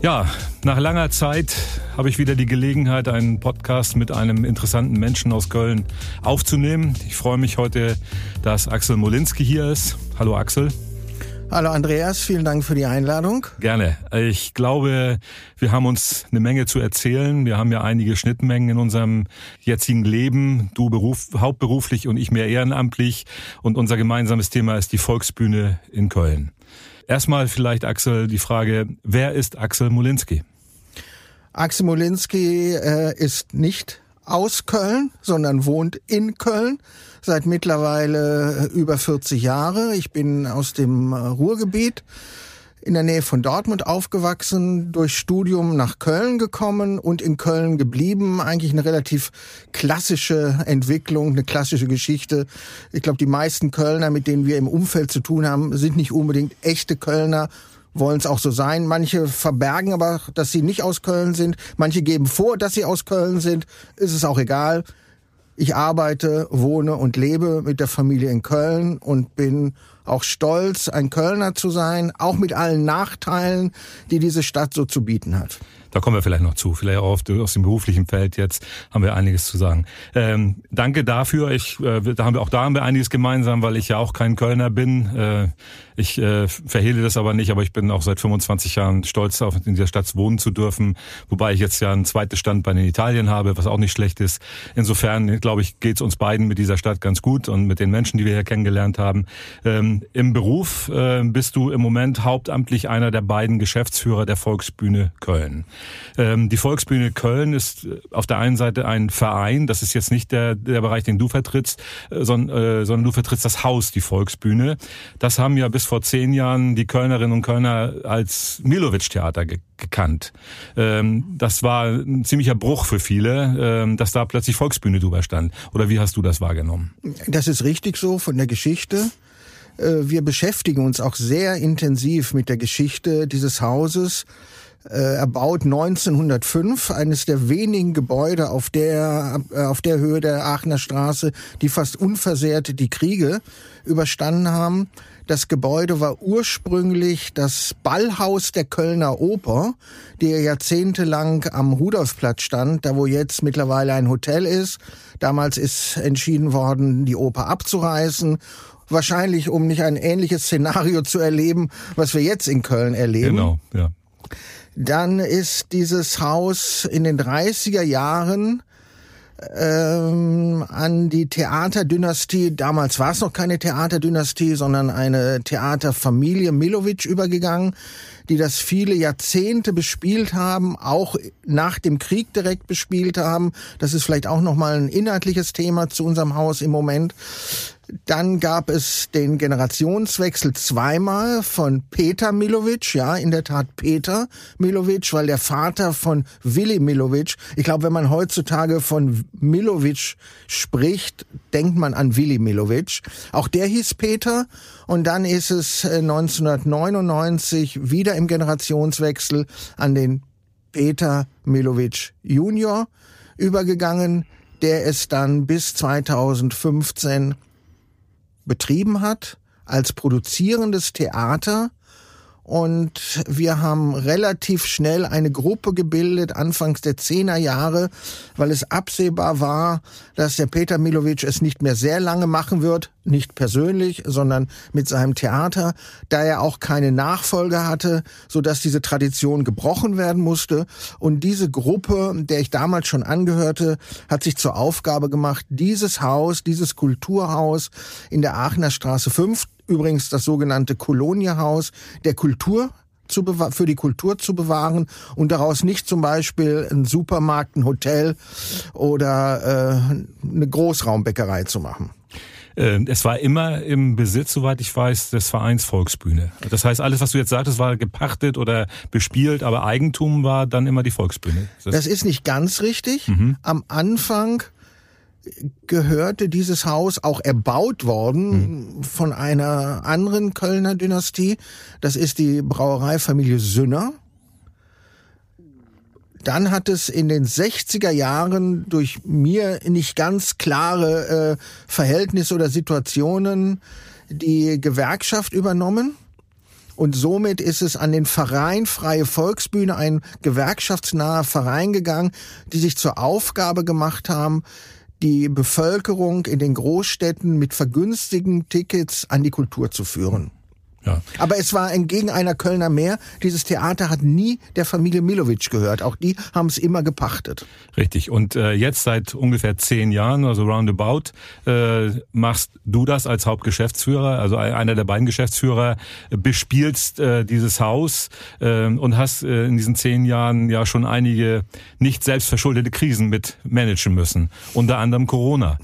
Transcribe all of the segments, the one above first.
Ja, nach langer Zeit habe ich wieder die Gelegenheit, einen Podcast mit einem interessanten Menschen aus Köln aufzunehmen. Ich freue mich heute, dass Axel Molinski hier ist. Hallo Axel. Hallo Andreas, vielen Dank für die Einladung. Gerne. Ich glaube, wir haben uns eine Menge zu erzählen. Wir haben ja einige Schnittmengen in unserem jetzigen Leben. Du hauptberuflich und ich mehr ehrenamtlich. Und unser gemeinsames Thema ist die Volksbühne in Köln. Erstmal vielleicht, Axel, die Frage, wer ist Axel Molinski? Axel Molinski ist nicht aus Köln, sondern wohnt in Köln seit mittlerweile über 40 Jahre. Ich bin aus dem Ruhrgebiet in der Nähe von Dortmund aufgewachsen, durch Studium nach Köln gekommen und in Köln geblieben. Eigentlich eine relativ klassische Entwicklung, eine klassische Geschichte. Ich glaube, die meisten Kölner, mit denen wir im Umfeld zu tun haben, sind nicht unbedingt echte Kölner, wollen es auch so sein. Manche verbergen aber, dass sie nicht aus Köln sind. Manche geben vor, dass sie aus Köln sind. Ist es auch egal. Ich arbeite, wohne und lebe mit der Familie in Köln und bin auch stolz, ein Kölner zu sein, auch mit allen Nachteilen, die diese Stadt so zu bieten hat. Da kommen wir vielleicht noch zu. Vielleicht auch aus dem beruflichen Feld jetzt haben wir einiges zu sagen. Danke dafür. Da haben wir einiges gemeinsam, weil ich ja auch kein Kölner bin. Ich verhehle das aber nicht, aber ich bin auch seit 25 Jahren stolz darauf, in dieser Stadt wohnen zu dürfen. Wobei ich jetzt ja ein zweites Standbein in Italien habe, was auch nicht schlecht ist. Insofern, glaube ich, geht es uns beiden mit dieser Stadt ganz gut und mit den Menschen, die wir hier kennengelernt haben. Im Beruf bist du im Moment hauptamtlich einer der beiden Geschäftsführer der Volksbühne Köln. Die Volksbühne Köln ist auf der einen Seite ein Verein, das ist jetzt nicht der Bereich, den du vertrittst, sondern du vertrittst das Haus, die Volksbühne. Das haben ja bis vor 10 Jahren die Kölnerinnen und Kölner als Milovic-Theater gekannt. Das war ein ziemlicher Bruch für viele, dass da plötzlich Volksbühne drüber stand. Oder wie hast du das wahrgenommen? Das ist richtig so von der Geschichte. Wir beschäftigen uns auch sehr intensiv mit der Geschichte dieses Hauses. Erbaut 1905, eines der wenigen Gebäude auf der Höhe der Aachener Straße, die fast unversehrt die Kriege überstanden haben. Das Gebäude war ursprünglich das Ballhaus der Kölner Oper, die jahrzehntelang am Rudolfplatz stand, da wo jetzt mittlerweile ein Hotel ist. Damals ist entschieden worden, die Oper abzureißen. Wahrscheinlich, um nicht ein ähnliches Szenario zu erleben, was wir jetzt in Köln erleben. Genau, ja. Dann ist dieses Haus in den 30er Jahren an die Theaterdynastie, damals war es noch keine Theaterdynastie, sondern eine Theaterfamilie Milovic übergegangen, die das viele Jahrzehnte bespielt haben, auch nach dem Krieg direkt bespielt haben. Das ist vielleicht auch nochmal ein inhaltliches Thema zu unserem Haus im Moment. Dann gab es den Generationswechsel zweimal von Peter Milovic, ja, in der Tat Peter Milovic, weil der Vater von Willi Milovic, ich glaube, wenn man heutzutage von Milovic spricht, denkt man an Willi Milovic. Auch der hieß Peter und dann ist es 1999 wieder im Generationswechsel an den Peter Milovic Junior übergegangen, der es dann bis 2015 betrieben hat als produzierendes Theater. Und wir haben relativ schnell eine Gruppe gebildet, anfangs der 10er Jahre, weil es absehbar war, dass der Peter Milovic es nicht mehr sehr lange machen wird, nicht persönlich, sondern mit seinem Theater, da er auch keine Nachfolger hatte, sodass diese Tradition gebrochen werden musste. Und diese Gruppe, der ich damals schon angehörte, hat sich zur Aufgabe gemacht, dieses Haus, dieses Kulturhaus in der Aachener Straße 5, übrigens das sogenannte Koloniehaus der Kultur für die Kultur zu bewahren und daraus nicht zum Beispiel ein Supermarkt, ein Hotel oder eine Großraumbäckerei zu machen. Es war immer im Besitz, soweit ich weiß, des Vereins Volksbühne. Das heißt, alles, was du jetzt sagtest, war gepachtet oder bespielt, aber Eigentum war dann immer die Volksbühne. Das ist nicht ganz richtig. Am Anfang gehörte dieses Haus auch erbaut worden von einer anderen Kölner Dynastie. Das ist die Brauereifamilie Sünner. Dann hat es in den 60er Jahren durch mir nicht ganz klare Verhältnisse oder Situationen die Gewerkschaft übernommen. Und somit ist es an den Verein Freie Volksbühne, ein gewerkschaftsnaher Verein gegangen, die sich zur Aufgabe gemacht haben, die Bevölkerung in den Großstädten mit vergünstigten Tickets an die Kultur zu führen. Ja. Aber es war entgegen einer Kölner Mehr, dieses Theater hat nie der Familie Millowitsch gehört. Auch die haben es immer gepachtet. Richtig. Und jetzt seit ungefähr 10 Jahren, also roundabout, machst du das als Hauptgeschäftsführer, also einer der beiden Geschäftsführer, bespielst dieses Haus und hast in diesen 10 Jahren ja schon einige nicht selbstverschuldete Krisen mit managen müssen. Unter anderem Corona.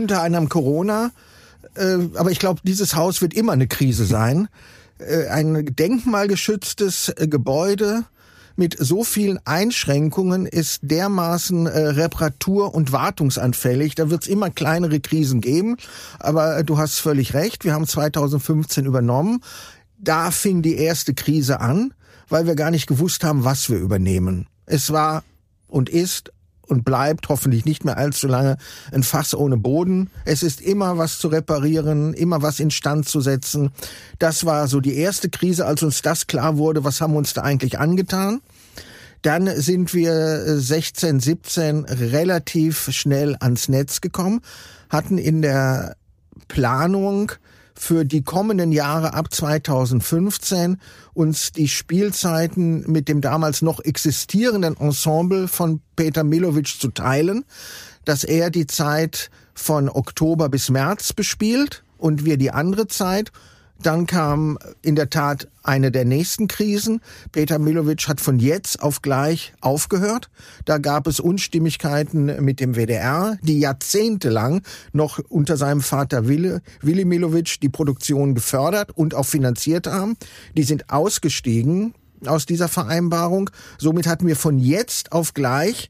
Aber ich glaube, dieses Haus wird immer eine Krise sein. Ein denkmalgeschütztes Gebäude mit so vielen Einschränkungen ist dermaßen reparatur- und wartungsanfällig. Da wird es immer kleinere Krisen geben. Aber du hast völlig recht, wir haben 2015 übernommen. Da fing die erste Krise an, weil wir gar nicht gewusst haben, was wir übernehmen. Es war und ist und bleibt hoffentlich nicht mehr allzu lange ein Fass ohne Boden. Es ist immer was zu reparieren, immer was instand zu setzen. Das war so die erste Krise, als uns das klar wurde, was haben wir uns da eigentlich angetan. Dann sind wir 16, 17 relativ schnell ans Netz gekommen, hatten in der Planung für die kommenden Jahre ab 2015 uns die Spielzeiten mit dem damals noch existierenden Ensemble von Peter Millowitsch zu teilen, dass er die Zeit von Oktober bis März bespielt und wir die andere Zeit. Dann kam in der Tat eine der nächsten Krisen. Peter Millowitsch hat von jetzt auf gleich aufgehört. Da gab es Unstimmigkeiten mit dem WDR, die jahrzehntelang noch unter seinem Vater Willy Millowitsch die Produktion gefördert und auch finanziert haben. Die sind ausgestiegen aus dieser Vereinbarung. Somit hatten wir von jetzt auf gleich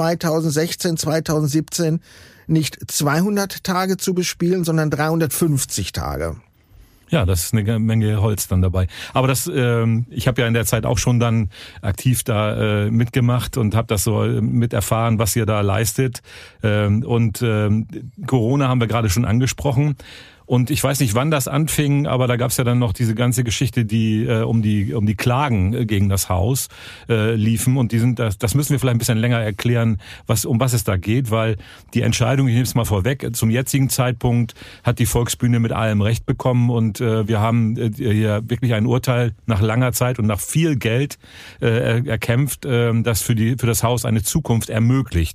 2016, 2017 nicht 200 Tage zu bespielen, sondern 350 Tage. Ja, das ist eine Menge Holz dann dabei. Aber das, ich habe ja in der Zeit auch schon dann aktiv da mitgemacht und habe das so mit erfahren, was ihr da leistet. Und Corona haben wir gerade schon angesprochen. Und ich weiß nicht, wann das anfing, aber da gab es ja dann noch diese ganze Geschichte, die um die Klagen gegen das Haus liefen. Und das müssen wir vielleicht ein bisschen länger erklären, um was es da geht, weil die Entscheidung, ich nehme es mal vorweg, zum jetzigen Zeitpunkt hat die Volksbühne mit allem Recht bekommen und wir haben hier wirklich ein Urteil nach langer Zeit und nach viel Geld erkämpft, das für das Haus eine Zukunft ermöglicht.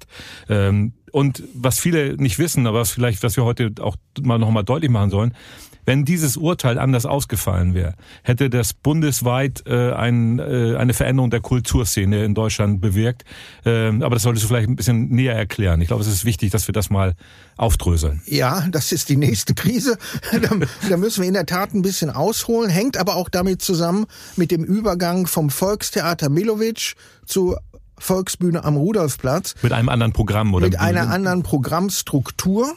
Und was viele nicht wissen, aber was wir heute auch noch mal deutlich machen sollen, wenn dieses Urteil anders ausgefallen wäre, hätte das bundesweit eine Veränderung der Kulturszene in Deutschland bewirkt. Aber das solltest du vielleicht ein bisschen näher erklären. Ich glaube, es ist wichtig, dass wir das mal aufdröseln. Ja, das ist die nächste Krise. Da müssen wir in der Tat ein bisschen ausholen, hängt aber auch damit zusammen mit dem Übergang vom Volkstheater Millowitsch zu Volksbühne am Rudolfplatz. Mit einem anderen Programm, oder? Mit einer anderen Programmstruktur.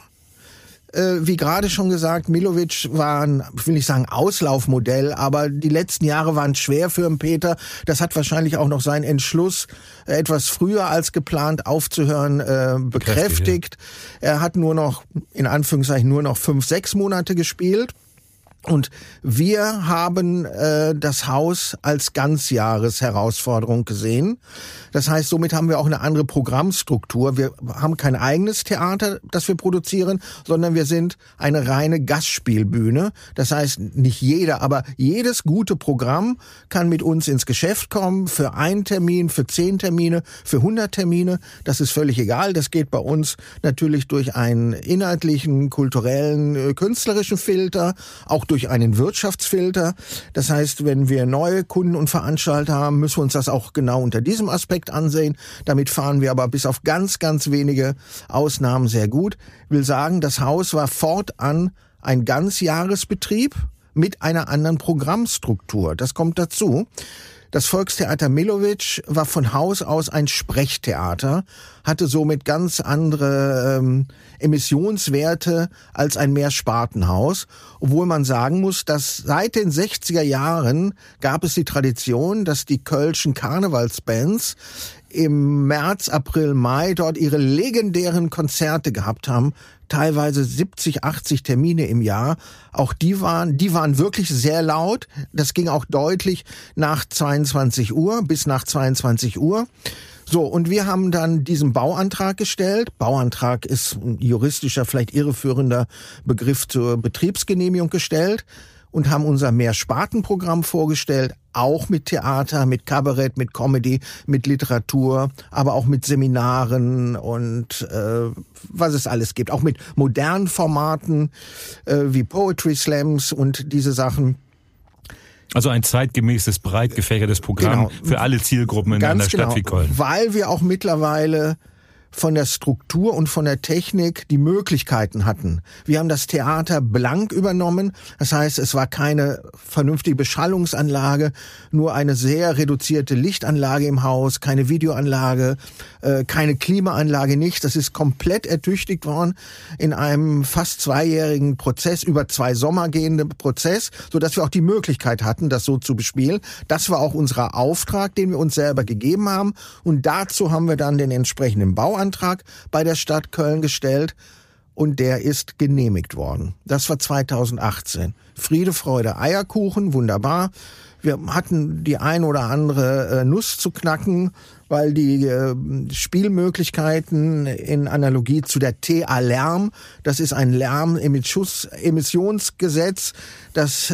Wie gerade schon gesagt, Millowitsch war ich will nicht sagen Auslaufmodell, aber die letzten Jahre waren schwer für den Peter. Das hat wahrscheinlich auch noch seinen Entschluss, etwas früher als geplant aufzuhören, bekräftigt. Ja. Er hat in Anführungszeichen nur noch 5, 6 Monate gespielt. Und wir haben das Haus als Ganzjahresherausforderung gesehen. Das heißt, somit haben wir auch eine andere Programmstruktur. Wir haben kein eigenes Theater, das wir produzieren, sondern wir sind eine reine Gastspielbühne. Das heißt, nicht jeder, aber jedes gute Programm kann mit uns ins Geschäft kommen, für einen Termin, für 10 Termine, für 100 Termine. Das ist völlig egal. Das geht bei uns natürlich durch einen inhaltlichen, kulturellen, künstlerischen Filter, auch durch einen Wirtschaftsfilter. Das heißt, wenn wir neue Kunden und Veranstalter haben, müssen wir uns das auch genau unter diesem Aspekt ansehen. Damit fahren wir aber bis auf ganz, ganz wenige Ausnahmen sehr gut. Ich will sagen, das Haus war fortan ein Ganzjahresbetrieb mit einer anderen Programmstruktur. Das kommt dazu. Das Volkstheater Millowitsch war von Haus aus ein Sprechtheater, hatte somit ganz andere Emissionswerte als ein Mehrspartenhaus, obwohl man sagen muss, dass seit den 60er Jahren gab es die Tradition, dass die kölschen Karnevalsbands im März, April, Mai dort ihre legendären Konzerte gehabt haben. teilweise 70, 80 Termine im Jahr. Auch die waren wirklich sehr laut. Das ging auch deutlich nach 22 Uhr, bis nach 22 Uhr. So, und wir haben dann diesen Bauantrag gestellt. Bauantrag ist ein juristischer, vielleicht irreführender Begriff zur Betriebsgenehmigung gestellt und haben unser Mehrspartenprogramm vorgestellt, auch mit Theater, mit Kabarett, mit Comedy, mit Literatur, aber auch mit Seminaren und was es alles gibt. Auch mit modernen Formaten wie Poetry Slams und diese Sachen. Also ein zeitgemäßes, breit gefächertes Programm für alle Zielgruppen in einer Stadt wie Köln. Weil wir auch mittlerweile von der Struktur und von der Technik die Möglichkeiten hatten. Wir haben das Theater blank übernommen. Das heißt, es war keine vernünftige Beschallungsanlage, nur eine sehr reduzierte Lichtanlage im Haus, keine Videoanlage, keine Klimaanlage, nichts. Das ist komplett ertüchtigt worden in einem fast 2-jährigen Prozess, über 2 Sommer gehenden Prozess, sodass wir auch die Möglichkeit hatten, das so zu bespielen. Das war auch unser Auftrag, den wir uns selber gegeben haben. Und dazu haben wir dann den entsprechenden Bauantrag bei der Stadt Köln gestellt und der ist genehmigt worden. Das war 2018. Friede, Freude, Eierkuchen, wunderbar. Wir hatten die ein oder andere Nuss zu knacken, weil die Spielmöglichkeiten in Analogie zu der TA-Lärm, das ist ein Lärmemissionsgesetz, das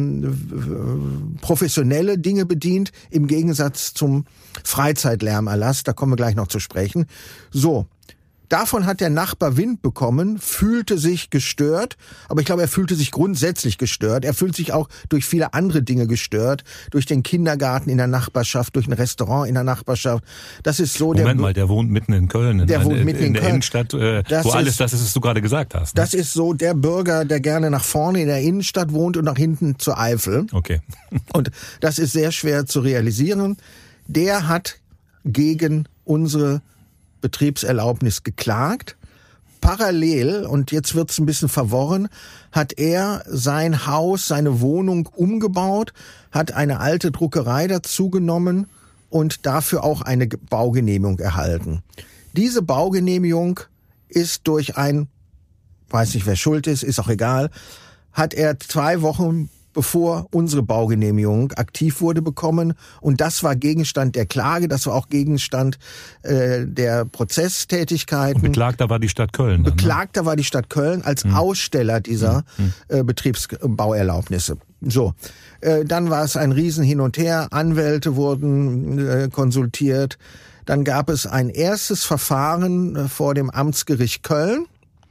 professionelle Dinge bedient, im Gegensatz zum Freizeitlärmerlass, da kommen wir gleich noch zu sprechen. So. Davon hat der Nachbar Wind bekommen, fühlte sich gestört, aber ich glaube, er fühlte sich grundsätzlich gestört. Er fühlt sich auch durch viele andere Dinge gestört, durch den Kindergarten in der Nachbarschaft, durch ein Restaurant in der Nachbarschaft. Das ist so. Moment mal, der wohnt mitten in Köln, in der Innenstadt, wo alles das ist, was du gerade gesagt hast. Ne? Das ist so der Bürger, der gerne nach vorne in der Innenstadt wohnt und nach hinten zur Eifel. Okay. Und das ist sehr schwer zu realisieren. Der hat gegen unsere Betriebserlaubnis geklagt. Parallel, und jetzt wird's ein bisschen verworren, hat er sein Haus, seine Wohnung umgebaut, hat eine alte Druckerei dazu genommen und dafür auch eine Baugenehmigung erhalten. Diese Baugenehmigung ist durch weiß nicht wer schuld ist auch egal, hat er 2 Wochen bevor unsere Baugenehmigung aktiv wurde, bekommen. Und das war Gegenstand der Klage, das war auch Gegenstand der Prozesstätigkeiten. Und Beklagter war die Stadt Köln. Beklagter war die Stadt Köln als Aussteller dieser Betriebsbauerlaubnisse. So, dann war es ein Riesen hin und her, Anwälte wurden konsultiert. Dann gab es ein erstes Verfahren vor dem Amtsgericht Köln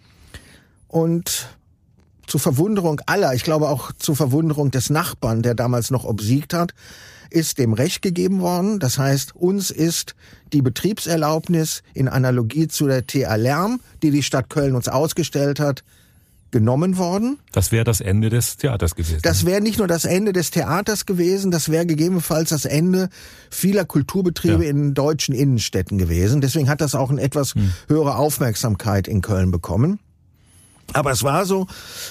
und zu Verwunderung aller, ich glaube auch zu Verwunderung des Nachbarn, der damals noch obsiegt hat, ist dem Recht gegeben worden. Das heißt, uns ist die Betriebserlaubnis in Analogie zu der TA-Lärm, die die Stadt Köln uns ausgestellt hat, genommen worden. Das wäre das Ende des Theaters gewesen. Das wäre nicht nur das Ende des Theaters gewesen, das wäre gegebenenfalls das Ende vieler Kulturbetriebe in deutschen Innenstädten gewesen. Deswegen hat das auch eine etwas höhere Aufmerksamkeit in Köln bekommen. Aber es war so,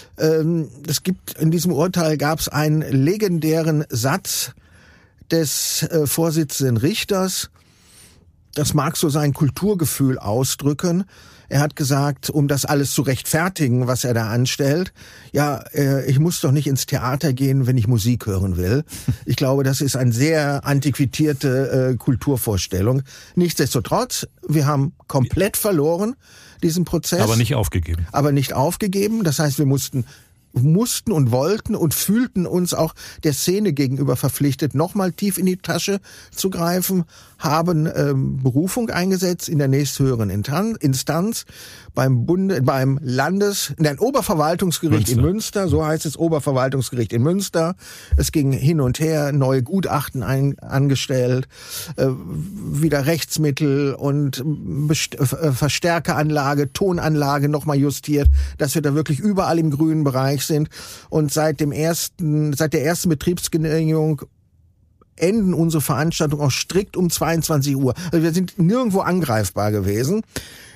in diesem Urteil gab es einen legendären Satz des Vorsitzenden Richters. Das mag so sein Kulturgefühl ausdrücken. Er hat gesagt, um das alles zu rechtfertigen, was er da anstellt, ich muss doch nicht ins Theater gehen, wenn ich Musik hören will. Ich glaube, das ist eine sehr antiquierte Kulturvorstellung. Nichtsdestotrotz, wir haben komplett verloren, diesen Prozess. Aber nicht aufgegeben. Das heißt, wir mussten und wollten und fühlten uns auch der Szene gegenüber verpflichtet, nochmal tief in die Tasche zu greifen, haben Berufung eingesetzt in der nächsthöheren Instanz beim Oberverwaltungsgericht in Münster, so heißt es, Oberverwaltungsgericht in Münster. Es ging hin und her, neue Gutachten angestellt, wieder Rechtsmittel und Verstärkeranlage, Tonanlage nochmal justiert, dass wir da wirklich überall im grünen Bereich sind. Und seit der ersten Betriebsgenehmigung enden unsere Veranstaltungen auch strikt um 22 Uhr. Also wir sind nirgendwo angreifbar gewesen.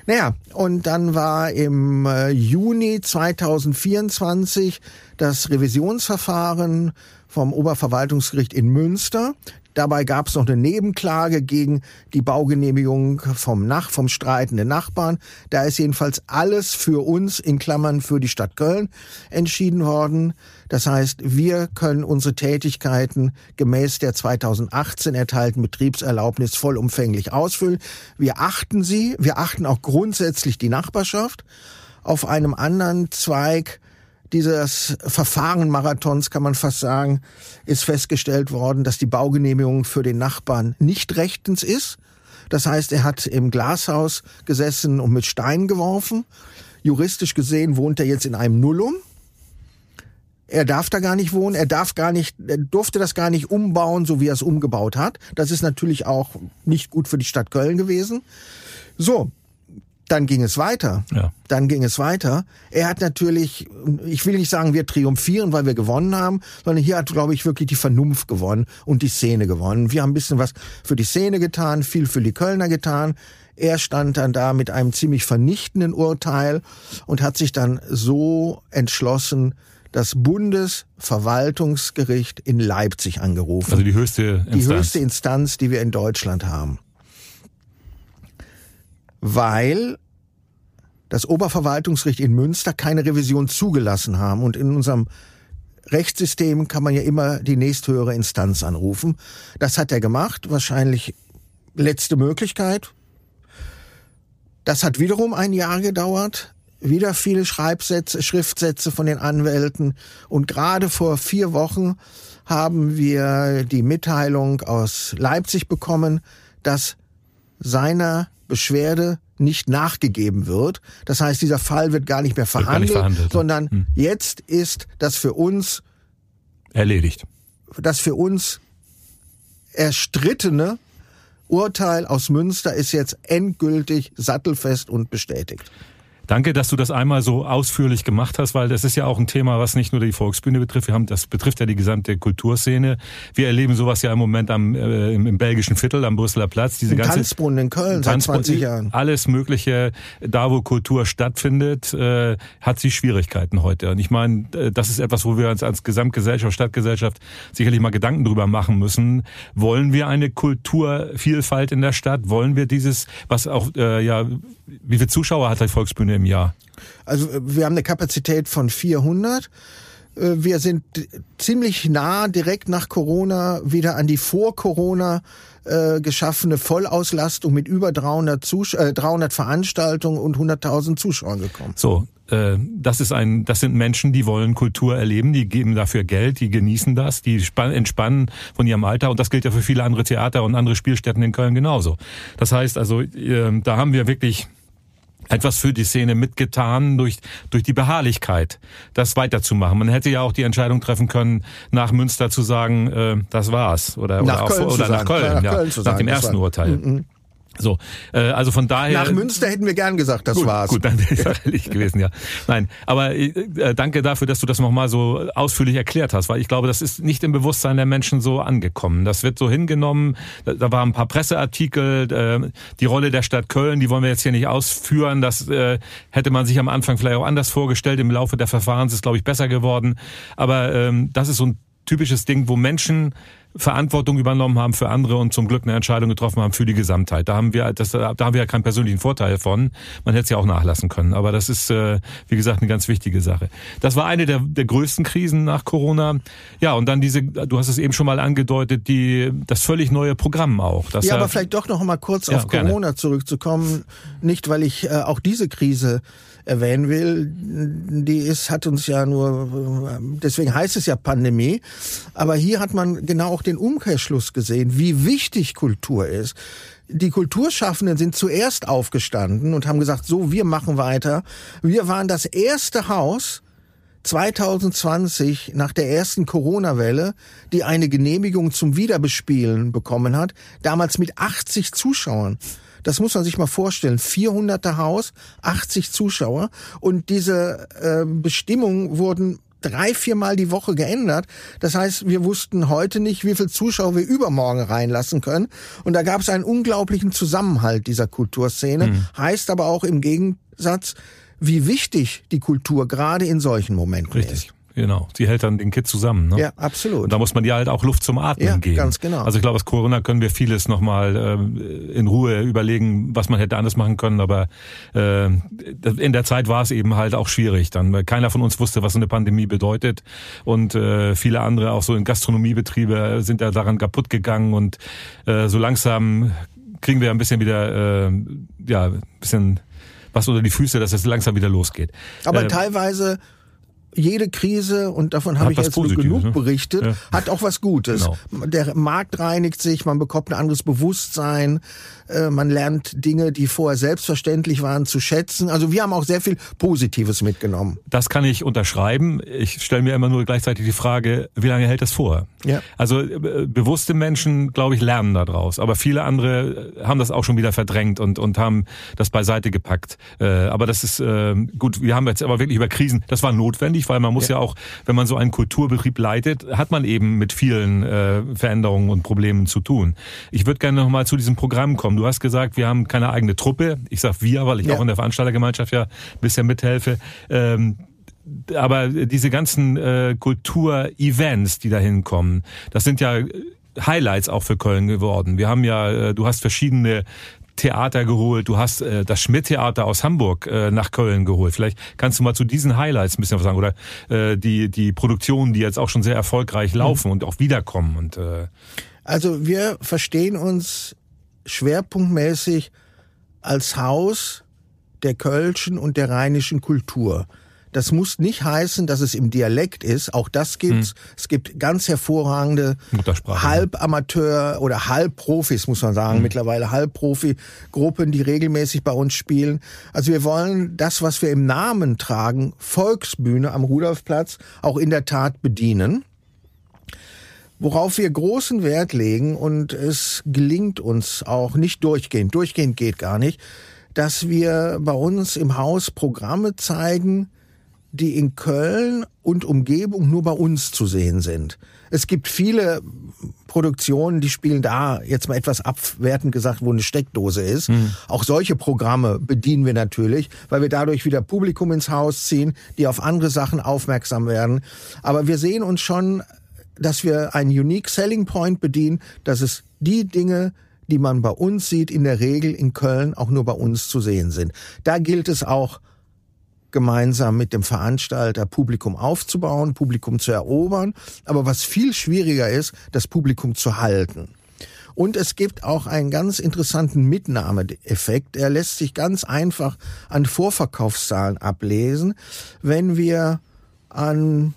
Naja, und dann war im Juni 2024 das Revisionsverfahren vom Oberverwaltungsgericht in Münster. Dabei gab es noch eine Nebenklage gegen die Baugenehmigung vom streitenden Nachbarn. Da ist jedenfalls alles für uns, in Klammern für die Stadt Köln, entschieden worden. Das heißt, wir können unsere Tätigkeiten gemäß der 2018 erteilten Betriebserlaubnis vollumfänglich ausfüllen. Wir achten auch grundsätzlich die Nachbarschaft. Auf einem anderen Zweig dieses Verfahren-Marathons, kann man fast sagen, ist festgestellt worden, dass die Baugenehmigung für den Nachbarn nicht rechtens ist. Das heißt, er hat im Glashaus gesessen und mit Steinen geworfen. Juristisch gesehen wohnt er jetzt in einem Nullum. Er darf da gar nicht wohnen, er durfte das gar nicht umbauen, so wie er es umgebaut hat. Das ist natürlich auch nicht gut für die Stadt Köln gewesen. So. Dann ging es weiter. Ja. Er hat natürlich, ich will nicht sagen, wir triumphieren, weil wir gewonnen haben, sondern hier hat, glaube ich, wirklich die Vernunft gewonnen und die Szene gewonnen. Wir haben ein bisschen was für die Szene getan, viel für die Kölner getan. Er stand dann da mit einem ziemlich vernichtenden Urteil und hat sich dann so entschlossen, das Bundesverwaltungsgericht in Leipzig angerufen. Also die höchste Instanz. Die höchste Instanz, die wir in Deutschland haben. Weil das Oberverwaltungsgericht in Münster keine Revision zugelassen haben. Und in unserem Rechtssystem kann man ja immer die nächsthöhere Instanz anrufen. Das hat er gemacht, wahrscheinlich letzte Möglichkeit. Das hat wiederum ein Jahr gedauert. Wieder viele Schriftsätze von den Anwälten. Und gerade vor 4 Wochen haben wir die Mitteilung aus Leipzig bekommen, dass seiner Beschwerde nicht nachgegeben wird. Das heißt, dieser Fall wird gar nicht mehr verhandelt. Sondern jetzt ist das für uns erledigt. Das für uns erstrittene Urteil aus Münster ist jetzt endgültig sattelfest und bestätigt. Danke, dass du das einmal so ausführlich gemacht hast, weil das ist ja auch ein Thema, was nicht nur die Volksbühne betrifft. Das betrifft ja die gesamte Kulturszene. Wir erleben sowas ja im Moment im belgischen Viertel, am Brüsseler Platz. Diese ganze Tanzbrunnen in Köln seit 20 Jahren. Alles Mögliche, da wo Kultur stattfindet, hat sie Schwierigkeiten heute. Und ich meine, das ist etwas, wo wir uns als Gesamtgesellschaft, Stadtgesellschaft sicherlich mal Gedanken drüber machen müssen. Wollen wir eine Kulturvielfalt in der Stadt? Wollen wir dieses, was auch, wie viele Zuschauer hat die Volksbühne im Jahr? Also wir haben eine Kapazität von 400. Wir sind ziemlich nah direkt nach Corona wieder an die vor Corona geschaffene Vollauslastung mit über 300 Veranstaltungen und 100.000 Zuschauern gekommen. So, das sind Menschen, die wollen Kultur erleben, die geben dafür Geld, die genießen das, die entspannen von ihrem Alltag, und das gilt ja für viele andere Theater und andere Spielstätten in Köln genauso. Das heißt also, da haben wir wirklich etwas für die Szene mitgetan durch die Beharrlichkeit, das weiterzumachen. Man hätte ja auch die Entscheidung treffen können, nach Münster zu sagen, das war's, oder nach Köln, nach dem ersten Urteil. So, also von daher. Nach Münster hätten wir gern gesagt, das war's. Gut, dann wäre es ehrlich gewesen, ja. Nein, aber danke dafür, dass du das nochmal so ausführlich erklärt hast, weil ich glaube, das ist nicht im Bewusstsein der Menschen so angekommen. Das wird so hingenommen, da waren ein paar Presseartikel, die Rolle der Stadt Köln, die wollen wir jetzt hier nicht ausführen, das hätte man sich am Anfang vielleicht auch anders vorgestellt, im Laufe der Verfahrens ist, glaube ich, besser geworden, aber das ist so ein typisches Ding, wo Menschen Verantwortung übernommen haben für andere und zum Glück eine Entscheidung getroffen haben für die Gesamtheit. Da haben wir ja keinen persönlichen Vorteil von. Man hätte es ja auch nachlassen können. Aber das ist, wie gesagt, eine ganz wichtige Sache. Das war eine der größten Krisen nach Corona. Ja, und dann du hast es eben schon mal angedeutet, das völlig neue Programm auch. Aber vielleicht doch noch mal kurz auf Corona gerne zurückzukommen. Nicht, weil ich auch diese Krise erwähnen will, hat uns ja nur, deswegen heißt es ja Pandemie, aber hier hat man genau auch den Umkehrschluss gesehen, wie wichtig Kultur ist. Die Kulturschaffenden sind zuerst aufgestanden und haben gesagt, so, wir machen weiter. Wir waren das erste Haus 2020 nach der ersten Corona-Welle, die eine Genehmigung zum Wiederbespielen bekommen hat, damals mit 80 Zuschauern. Das muss man sich mal vorstellen. 400er Haus, 80 Zuschauer. Und diese Bestimmungen wurden 3-4 Mal die Woche geändert. Das heißt, wir wussten heute nicht, wie viel Zuschauer wir übermorgen reinlassen können. Und da gab es einen unglaublichen Zusammenhalt dieser Kulturszene. Heißt aber auch im Gegensatz, wie wichtig die Kultur gerade in solchen Momenten ist. Genau, sie hält dann den Kids zusammen. Ne? Ja, absolut. Und da muss man ja halt auch Luft zum Atmen geben. Ja, ganz genau. Also ich glaube, aus Corona können wir vieles nochmal in Ruhe überlegen, was man hätte anders machen können. Aber in der Zeit war es eben halt auch schwierig. Dann keiner von uns wusste, was so eine Pandemie bedeutet. Und viele andere, auch so in Gastronomiebetriebe, sind ja daran kaputt gegangen. Und so langsam kriegen wir ein bisschen wieder, ein bisschen was unter die Füße, dass es langsam wieder losgeht. Aber teilweise jede Krise, und davon habe ich jetzt genug berichtet, hat auch was Gutes. Genau. Der Markt reinigt sich, man bekommt ein anderes Bewusstsein, man lernt Dinge, die vorher selbstverständlich waren, zu schätzen. Also wir haben auch sehr viel Positives mitgenommen. Das kann ich unterschreiben. Ich stelle mir immer nur gleichzeitig die Frage, wie lange hält das vor? Ja. Also bewusste Menschen, glaube ich, lernen daraus. Aber viele andere haben das auch schon wieder verdrängt und haben das beiseite gepackt. Aber das ist gut, wir haben jetzt aber wirklich über Krisen, das war notwendig, weil man muss ja auch, wenn man so einen Kulturbetrieb leitet, hat man eben mit vielen Veränderungen und Problemen zu tun. Ich würde gerne nochmal zu diesem Programm kommen. Du hast gesagt, wir haben keine eigene Truppe. Ich sag wir, weil ich auch in der Veranstaltergemeinschaft ja ein bisschen mithelfe. Aber diese ganzen Kulturevents, die da hinkommen, das sind ja Highlights auch für Köln geworden. Wir haben ja, du hast verschiedene Theater geholt, du hast das Schmidt-Theater aus Hamburg nach Köln geholt. Vielleicht kannst du mal zu diesen Highlights ein bisschen was sagen oder die Produktionen, die jetzt auch schon sehr erfolgreich laufen und auch wiederkommen. Und also wir verstehen uns schwerpunktmäßig als Haus der kölschen und der rheinischen Kultur. Das muss nicht heißen, dass es im Dialekt ist. Auch das gibt's. Es gibt ganz hervorragende Halbamateur- oder Halbprofis, muss man sagen, mittlerweile Halbprofi-Gruppen, die regelmäßig bei uns spielen. Also wir wollen das, was wir im Namen tragen, Volksbühne am Rudolfplatz, auch in der Tat bedienen. Worauf wir großen Wert legen, und es gelingt uns auch nicht durchgehend geht gar nicht, dass wir bei uns im Haus Programme zeigen, die in Köln und Umgebung nur bei uns zu sehen sind. Es gibt viele Produktionen, die spielen da, jetzt mal etwas abwertend gesagt, wo eine Steckdose ist. Auch solche Programme bedienen wir natürlich, weil wir dadurch wieder Publikum ins Haus ziehen, die auf andere Sachen aufmerksam werden. Aber wir sehen uns schon, dass wir einen Unique Selling Point bedienen, dass es die Dinge, die man bei uns sieht, in der Regel in Köln auch nur bei uns zu sehen sind. Da gilt es auch, gemeinsam mit dem Veranstalter Publikum aufzubauen, Publikum zu erobern. Aber was viel schwieriger ist, das Publikum zu halten. Und es gibt auch einen ganz interessanten Mitnahmeeffekt. Er lässt sich ganz einfach an Vorverkaufszahlen ablesen. Wenn wir an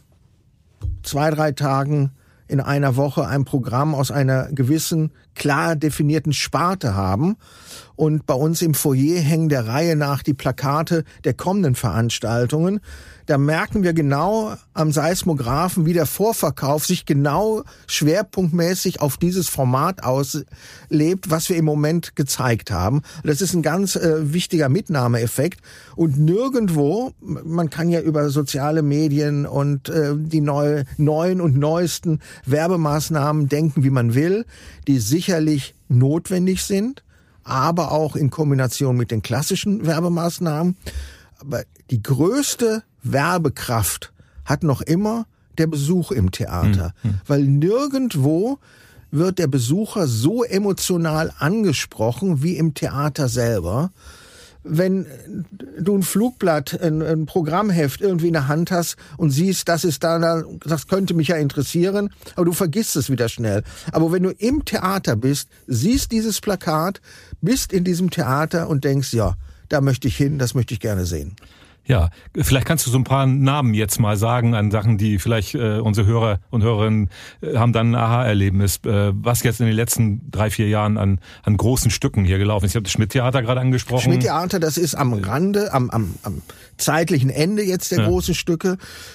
2-3 Tagen in einer Woche ein Programm aus einer gewissen, klar definierten Sparte haben und bei uns im Foyer hängen der Reihe nach die Plakate der kommenden Veranstaltungen, da merken wir genau am Seismographen, wie der Vorverkauf sich genau schwerpunktmäßig auf dieses Format auslebt, was wir im Moment gezeigt haben. Das ist ein ganz wichtiger Mitnahmeeffekt. Und nirgendwo, man kann ja über soziale Medien und die neuen und neuesten Werbemaßnahmen denken, wie man will, die sicherlich notwendig sind, aber auch in Kombination mit den klassischen Werbemaßnahmen. Aber die größte Werbekraft hat noch immer der Besuch im Theater, weil nirgendwo wird der Besucher so emotional angesprochen wie im Theater selber. Wenn du ein Flugblatt, ein Programmheft irgendwie in der Hand hast und siehst, das ist da, das könnte mich ja interessieren, aber du vergisst es wieder schnell. Aber wenn du im Theater bist, siehst dieses Plakat, bist in diesem Theater und denkst, ja, da möchte ich hin, das möchte ich gerne sehen. Ja, vielleicht kannst du so ein paar Namen jetzt mal sagen an Sachen, die vielleicht unsere Hörer und Hörerinnen haben dann ein Aha-Erlebnis, was jetzt in den letzten 3-4 Jahren an großen Stücken hier gelaufen ist. Ich habe das Schmidt-Theater gerade angesprochen. Schmidt-Theater, das ist am Rande, am zeitlichen Ende jetzt der großen Stücke.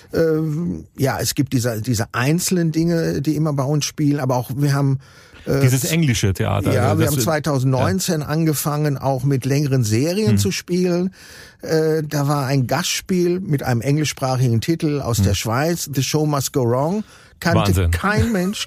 Ja, es gibt diese einzelnen Dinge, die immer bei uns spielen, aber auch wir haben dieses englische Theater. Ja, wir haben 2019 angefangen, auch mit längeren Serien zu spielen. Da war ein ein Gastspiel mit einem englischsprachigen Titel aus der Schweiz, The Show Must Go Wrong, kannte kein Mensch.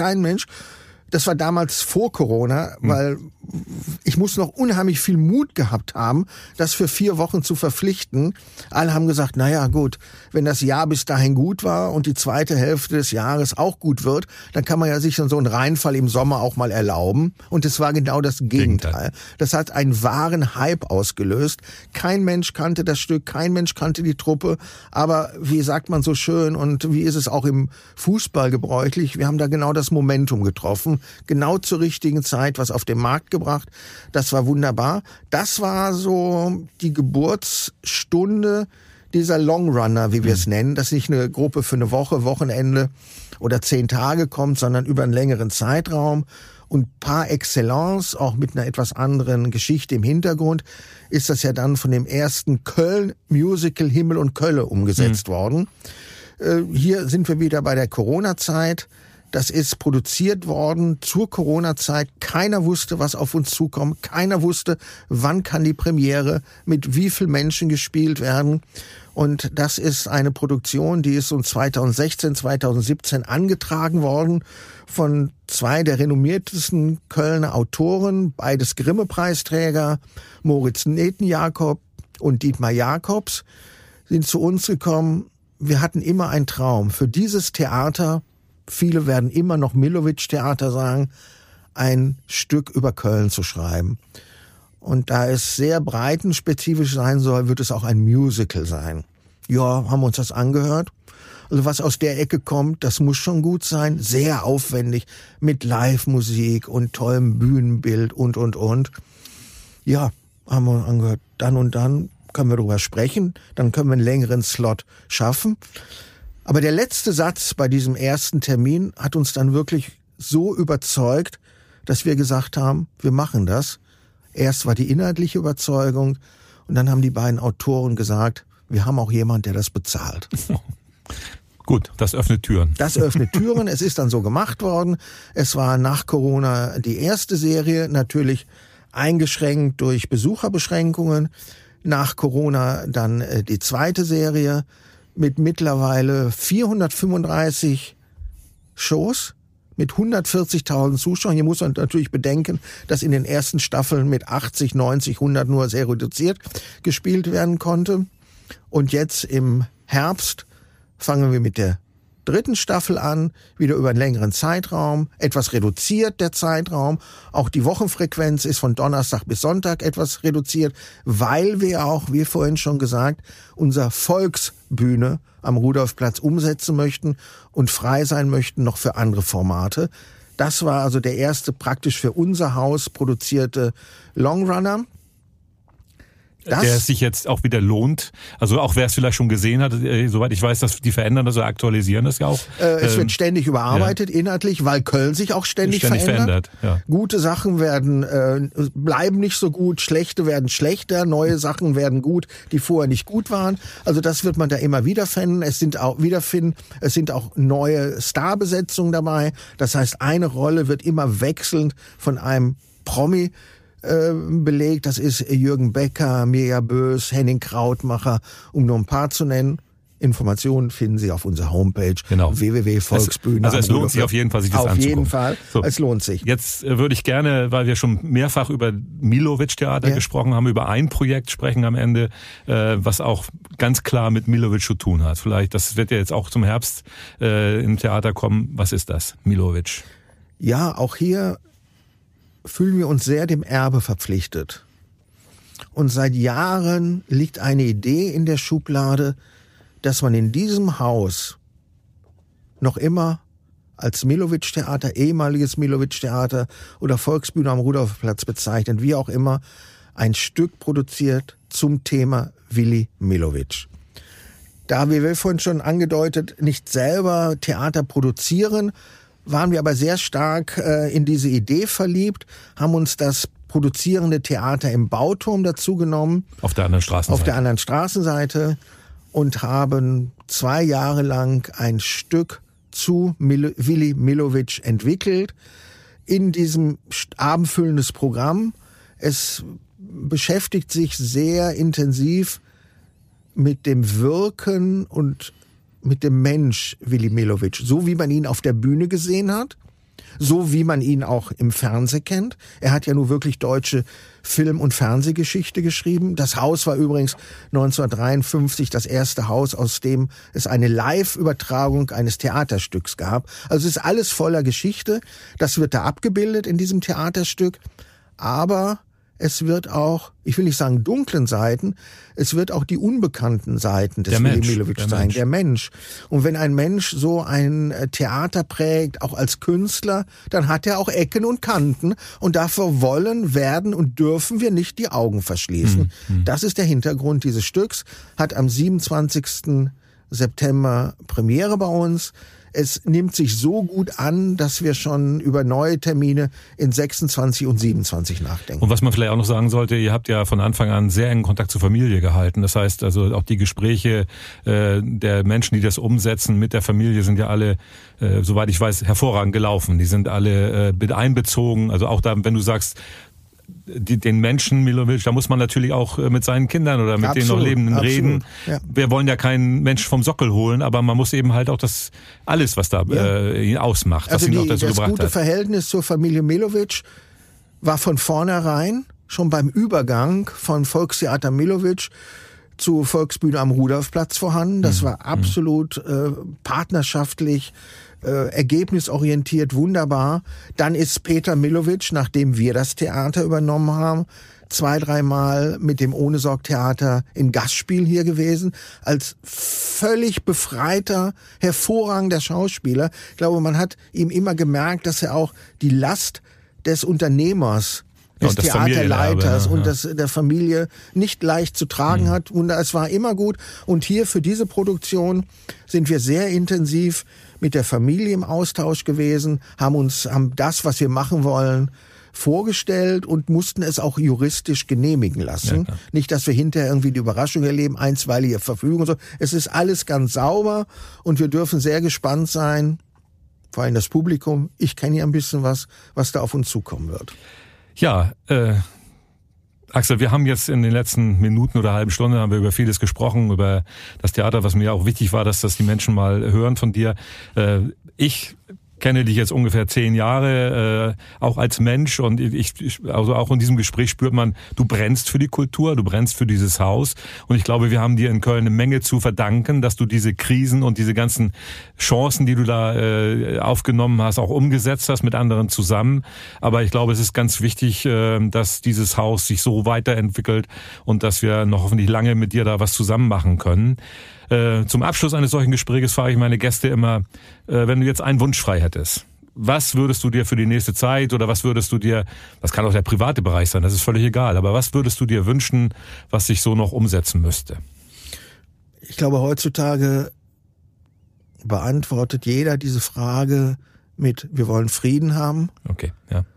Das war damals vor Corona, weil ich muss noch unheimlich viel Mut gehabt haben, das für 4 Wochen zu verpflichten. Alle haben gesagt, naja gut, wenn das Jahr bis dahin gut war und die zweite Hälfte des Jahres auch gut wird, dann kann man ja sich so einen Reinfall im Sommer auch mal erlauben. Und es war genau das Gegenteil. Das hat einen wahren Hype ausgelöst. Kein Mensch kannte das Stück, kein Mensch kannte die Truppe. Aber wie sagt man so schön und wie ist es auch im Fußball gebräuchlich, wir haben da genau das Momentum getroffen. Genau zur richtigen Zeit, was auf den Markt gebracht. Das war wunderbar. Das war so die Geburtsstunde dieser Longrunner, wie wir es nennen, dass nicht eine Gruppe für eine Woche, Wochenende oder 10 Tage kommt, sondern über einen längeren Zeitraum. Und par excellence, auch mit einer etwas anderen Geschichte im Hintergrund, ist das ja dann von dem ersten Köln-Musical Himmel und Kölle umgesetzt worden. Hier sind wir wieder bei der Corona-Zeit. Das ist produziert worden zur Corona-Zeit. Keiner wusste, was auf uns zukommt. Keiner wusste, wann kann die Premiere, mit wie vielen Menschen gespielt werden. Und das ist eine Produktion, die ist so 2016, 2017 angetragen worden von 2 der renommiertesten Kölner Autoren, beides Grimme-Preisträger, Moritz Netenjakob und Dietmar Jacobs, sind zu uns gekommen. Wir hatten immer einen Traum für dieses Theater. Viele werden immer noch Millowitsch-Theater sagen, ein Stück über Köln zu schreiben. Und da es sehr breitenspezifisch sein soll, wird es auch ein Musical sein. Ja, haben wir uns das angehört. Also was aus der Ecke kommt, das muss schon gut sein. Sehr aufwendig, mit Live-Musik und tollem Bühnenbild und. Ja, haben wir angehört. Dann und dann können wir darüber sprechen. Dann können wir einen längeren Slot schaffen. Aber der letzte Satz bei diesem ersten Termin hat uns dann wirklich so überzeugt, dass wir gesagt haben, wir machen das. Erst war die inhaltliche Überzeugung und dann haben die beiden Autoren gesagt, wir haben auch jemand, der das bezahlt. Gut, das öffnet Türen. Das öffnet Türen. Es ist dann so gemacht worden. Es war nach Corona die erste Serie, natürlich eingeschränkt durch Besucherbeschränkungen. Nach Corona dann die zweite Serie mit mittlerweile 435 Shows mit 140.000 Zuschauern. Hier muss man natürlich bedenken, dass in den ersten Staffeln mit 80, 90, 100 nur sehr reduziert gespielt werden konnte. Und jetzt im Herbst fangen wir mit der 3. Staffel an, wieder über einen längeren Zeitraum, etwas reduziert der Zeitraum. Auch die Wochenfrequenz ist von Donnerstag bis Sonntag etwas reduziert, weil wir auch, wie vorhin schon gesagt, unser Volksbühne am Rudolfplatz umsetzen möchten und frei sein möchten noch für andere Formate. Das war also der erste praktisch für unser Haus produzierte Longrunner. Der sich jetzt auch wieder lohnt. Also auch wer es vielleicht schon gesehen hat, soweit ich weiß, dass die verändern das oder aktualisieren das ja auch. Es wird ständig überarbeitet, inhaltlich, weil Köln sich auch ständig verändert. Ja. Gute Sachen bleiben nicht so gut, schlechte werden schlechter, neue Sachen werden gut, die vorher nicht gut waren. Also das wird man da immer wieder finden. Es sind auch neue Starbesetzungen dabei. Das heißt, eine Rolle wird immer wechselnd von einem Promi belegt. Das ist Jürgen Becker, Mirja Bös, Henning Krautmacher, um nur ein paar zu nennen. Informationen finden Sie auf unserer Homepage www.volksbühne. Also es lohnt sich auf jeden Fall, sich das anzugucken. Auf jeden Fall, so. Es lohnt sich. Jetzt würde ich gerne, weil wir schon mehrfach über Millowitsch-Theater gesprochen haben, über ein Projekt sprechen am Ende, was auch ganz klar mit Millowitsch zu tun hat. Vielleicht, das wird ja jetzt auch zum Herbst im Theater kommen. Was ist das, Millowitsch? Ja, auch hier fühlen wir uns sehr dem Erbe verpflichtet. Und seit Jahren liegt eine Idee in der Schublade, dass man in diesem Haus noch immer als Millowitsch-Theater, ehemaliges Millowitsch-Theater oder Volksbühne am Rudolfplatz bezeichnet, wie auch immer, ein Stück produziert zum Thema Willy Millowitsch. Da wir vorhin schon angedeutet, nicht selber Theater produzieren, waren wir aber sehr stark in diese Idee verliebt, haben uns das produzierende Theater im Bauturm dazu genommen. Auf der anderen Straßenseite. Auf der anderen Straßenseite und haben 2 Jahre lang ein Stück zu Willy Millowitsch entwickelt. In diesem abendfüllendes Programm. Es beschäftigt sich sehr intensiv mit dem Wirken und mit dem Mensch Willy Millowitsch, so wie man ihn auf der Bühne gesehen hat, so wie man ihn auch im Fernsehen kennt. Er hat ja nur wirklich deutsche Film- und Fernsehgeschichte geschrieben. Das Haus war übrigens 1953 das erste Haus, aus dem es eine Live-Übertragung eines Theaterstücks gab. Also es ist alles voller Geschichte. Das wird da abgebildet in diesem Theaterstück. Aber es wird auch, ich will nicht sagen dunklen Seiten, es wird auch die unbekannten Seiten des Willy Millowitsch zeigen, der Mensch. Und wenn ein Mensch so ein Theater prägt, auch als Künstler, dann hat er auch Ecken und Kanten und dafür wollen, werden und dürfen wir nicht die Augen verschließen. Das ist der Hintergrund dieses Stücks, hat am 27. September Premiere bei uns. Es nimmt sich so gut an, dass wir schon über neue Termine in 26 und 27 nachdenken. Und was man vielleicht auch noch sagen sollte, ihr habt ja von Anfang an sehr engen Kontakt zur Familie gehalten. Das heißt also auch die Gespräche der Menschen, die das umsetzen mit der Familie, sind ja alle, soweit ich weiß, hervorragend gelaufen. Die sind alle einbezogen. Also auch da, wenn du sagst, den Menschen Millowitsch, da muss man natürlich auch mit seinen Kindern oder mit den noch Lebenden reden. Ja. Wir wollen ja keinen Menschen vom Sockel holen, aber man muss eben halt auch das alles, was da ihn ausmacht, also was ihn auch dazu gebracht hat. Das gute Verhältnis zur Familie Millowitsch war von vornherein schon beim Übergang von Volkstheater Millowitsch zu Volksbühne am Rudolfplatz vorhanden. Das war absolut partnerschaftlich, ergebnisorientiert, wunderbar. Dann ist Peter Millowitsch, nachdem wir das Theater übernommen haben, 2-3 Mal mit dem Ohnesorg-Theater in Gastspiel hier gewesen, als völlig befreiter, hervorragender Schauspieler. Ich glaube, man hat ihm immer gemerkt, dass er auch die Last des Unternehmers, des Theaterleiters und der Familie nicht leicht zu tragen hat. Und es war immer gut. Und hier für diese Produktion sind wir sehr intensiv mit der Familie im Austausch gewesen, haben das, was wir machen wollen, vorgestellt und mussten es auch juristisch genehmigen lassen. Ja, nicht, dass wir hinterher irgendwie die Überraschung erleben, einstweilige Verfügung und so. Es ist alles ganz sauber und wir dürfen sehr gespannt sein, vor allem das Publikum. Ich kenne ja ein bisschen was da auf uns zukommen wird. Ja, Axel, wir haben jetzt in den letzten Minuten oder halben Stunde haben wir über vieles gesprochen, über das Theater, was mir auch wichtig war, dass das die Menschen mal hören von dir. Ich kenne dich jetzt ungefähr 10 Jahre, auch als Mensch, und also auch in diesem Gespräch spürt man, du brennst für die Kultur, du brennst für dieses Haus, und ich glaube, wir haben dir in Köln eine Menge zu verdanken, dass du diese Krisen und diese ganzen Chancen, die du da aufgenommen hast, auch umgesetzt hast mit anderen zusammen. Aber ich glaube, es ist ganz wichtig, dass dieses Haus sich so weiterentwickelt und dass wir noch hoffentlich lange mit dir da was zusammen machen können. Zum Abschluss eines solchen Gesprächs frage ich meine Gäste immer, wenn du jetzt einen Wunsch frei hättest, was würdest du dir für die nächste Zeit oder was würdest du dir, das kann auch der private Bereich sein, das ist völlig egal, aber was würdest du dir wünschen, was sich so noch umsetzen müsste? Ich glaube, heutzutage beantwortet jeder diese Frage mit, wir wollen Frieden haben. Okay, ja.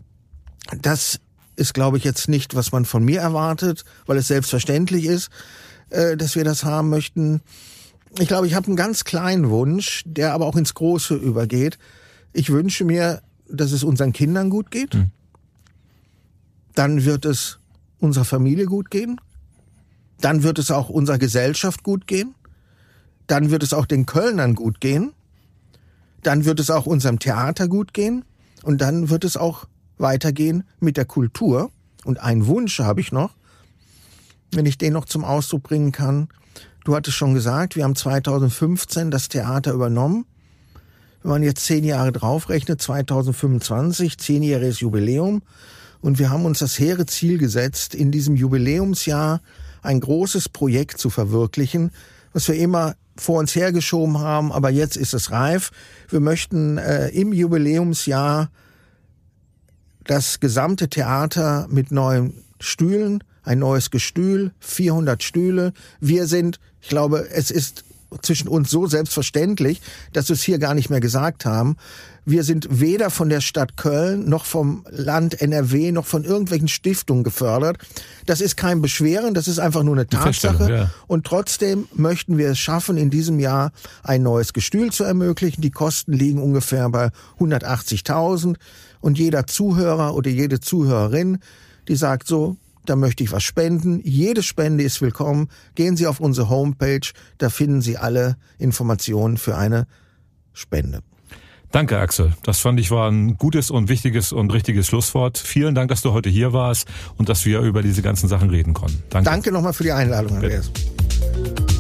Das ist, glaube ich, jetzt nicht, was man von mir erwartet, weil es selbstverständlich ist, dass wir das haben möchten. Ich glaube, ich habe einen ganz kleinen Wunsch, der aber auch ins Große übergeht. Ich wünsche mir, dass es unseren Kindern gut geht. Dann wird es unserer Familie gut gehen. Dann wird es auch unserer Gesellschaft gut gehen. Dann wird es auch den Kölnern gut gehen. Dann wird es auch unserem Theater gut gehen. Und dann wird es auch weitergehen mit der Kultur. Und einen Wunsch habe ich noch, wenn ich den noch zum Ausdruck bringen kann. Du hattest schon gesagt, wir haben 2015 das Theater übernommen. Wenn man jetzt 10 Jahre draufrechnet, 2025, 10-jähriges Jubiläum. Und wir haben uns das hehre Ziel gesetzt, in diesem Jubiläumsjahr ein großes Projekt zu verwirklichen, was wir immer vor uns hergeschoben haben, aber jetzt ist es reif. Wir möchten im Jubiläumsjahr das gesamte Theater mit neuen Stühlen, ein neues Gestühl, 400 Stühle. Wir sind, ich glaube, es ist zwischen uns so selbstverständlich, dass wir es hier gar nicht mehr gesagt haben. Wir sind weder von der Stadt Köln noch vom Land NRW noch von irgendwelchen Stiftungen gefördert. Das ist kein Beschweren, das ist einfach nur eine Tatsache. Ja. Und trotzdem möchten wir es schaffen, in diesem Jahr ein neues Gestühl zu ermöglichen. Die Kosten liegen ungefähr bei 180.000. Und jeder Zuhörer oder jede Zuhörerin, die sagt so, da möchte ich was spenden. Jede Spende ist willkommen. Gehen Sie auf unsere Homepage, da finden Sie alle Informationen für eine Spende. Danke, Axel. Das fand ich war ein gutes und wichtiges und richtiges Schlusswort. Vielen Dank, dass du heute hier warst und dass wir über diese ganzen Sachen reden konnten. Danke. Danke nochmal für die Einladung, Andreas. Bitte.